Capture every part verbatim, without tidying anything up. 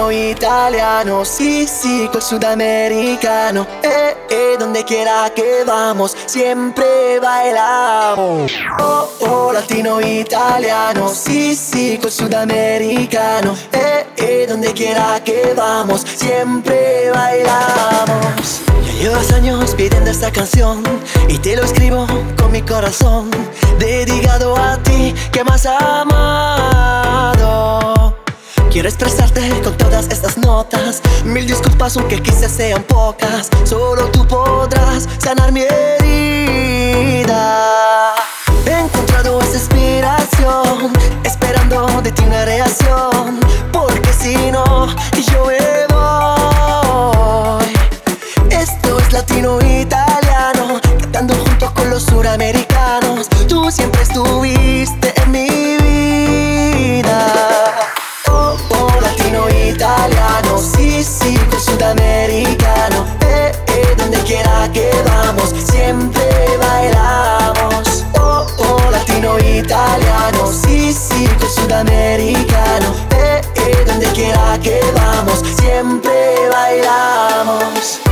latino, italiano, sí, sí, col sudamericano. Eh, eh, donde quiera que vamos, siempre bailamos. Oh, oh, latino, italiano, sí, sí, col sudamericano. Eh, eh, donde quiera que vamos, siempre bailamos. Ya llevas años pidiendo esta canción y te lo escribo con mi corazón, dedicado a ti que me has amado. Quiero expresarte con todas estas notas, mil disculpas aunque quizás sean pocas. Solo tú podrás sanar mi herida. He encontrado esa inspiración, esperando de ti una reacción, porque si no, yo me voy. Esto es latino italiano, cantando junto con los suramericanos. Tú siempre estuviste en mi vida. Oh, oh, latino italiano, sí, sí, con sudamericano. Eh, eh, donde quiera que vamos, siempre bailamos. Oh, oh, latino italiano, sí, sí, con sudamericano. Eh, eh, donde quiera que vamos, siempre bailamos.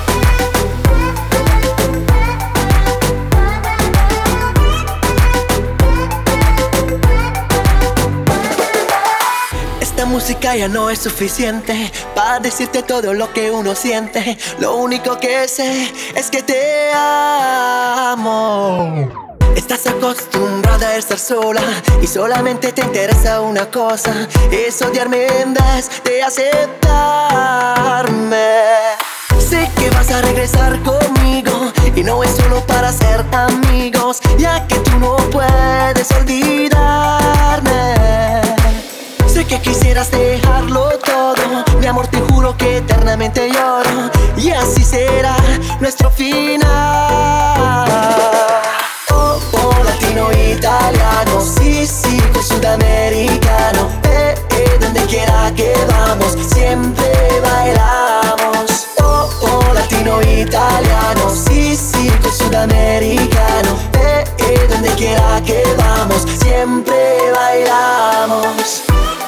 Esta música ya no es suficiente para decirte todo lo que uno siente. Lo único que sé es que te amo. Estás acostumbrada a estar sola y solamente te interesa una cosa, es odiarme en vez de aceptarme. Sé que vas a regresar conmigo y no es solo para ser amigos, ya que tú no puedes olvidarme. Sé que quisieras dejarlo todo, mi amor, te juro que eternamente lloro, y así será nuestro final. Oh, oh, latino, italiano, sí, sí, con sudamericano. Eh, eh, donde quiera que vamos, siempre bailamos. Oh, oh, latino, italiano, sí, sí, con sudamericano. Eh, eh, donde quiera que vamos, siempre bailamos.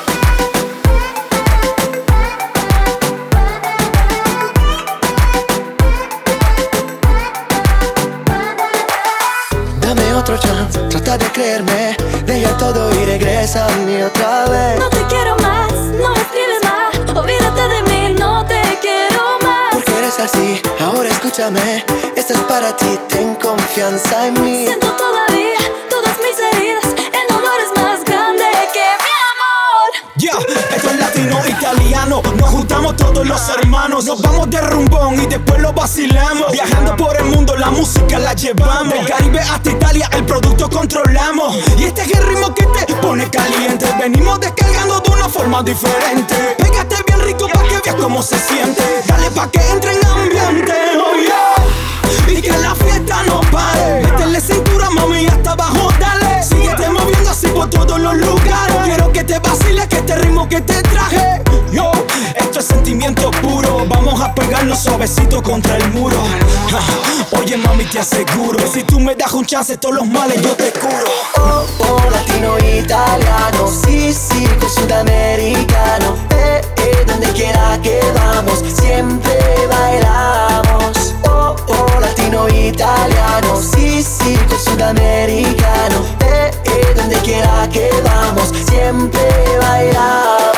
Dame otro chance, trata de creerme, deja todo y regresa a mí otra vez. No te quiero más, no me escribes más, olvídate de mí, no te quiero más. Porque eres así, ahora escúchame, esto es para ti, ten confianza en mí. Siento todavía todas mis heridas, el dolor es más grande que mi amor. Yeah, esto es latino italiano, nos juntamos todos los hermanos, nos vamos de rumbón y después lo vacilamos. Viajando por el mundo, la música la llevamos, del Caribe hasta Italia, el producto controlamos. Y este es el ritmo que te pone caliente, venimos descargando de una forma diferente. Pégate bien rico pa' que veas cómo se siente, dale pa' que entre en ambiente, oh yeah. Y que la fiesta no pare, métele cintura mami hasta abajo, dale. Síguete moviendo así por todos los lugares, quiero que te vaciles, que este ritmo que te traje, yo, esto es sentimiento puro. Vamos a pegarnos suavecito contra el muro. Ja, oye mami, te aseguro que si tú me das un chance, todos los males yo te curo. Oh, oh, latino, italiano, sí, sí, con sudamericano. Eh, eh, donde quiera que vamos, siempre bailamos. Oh, oh, latino, italiano, sí, sí, con sudamericano. Eh, eh, donde quiera que vamos, siempre bailamos.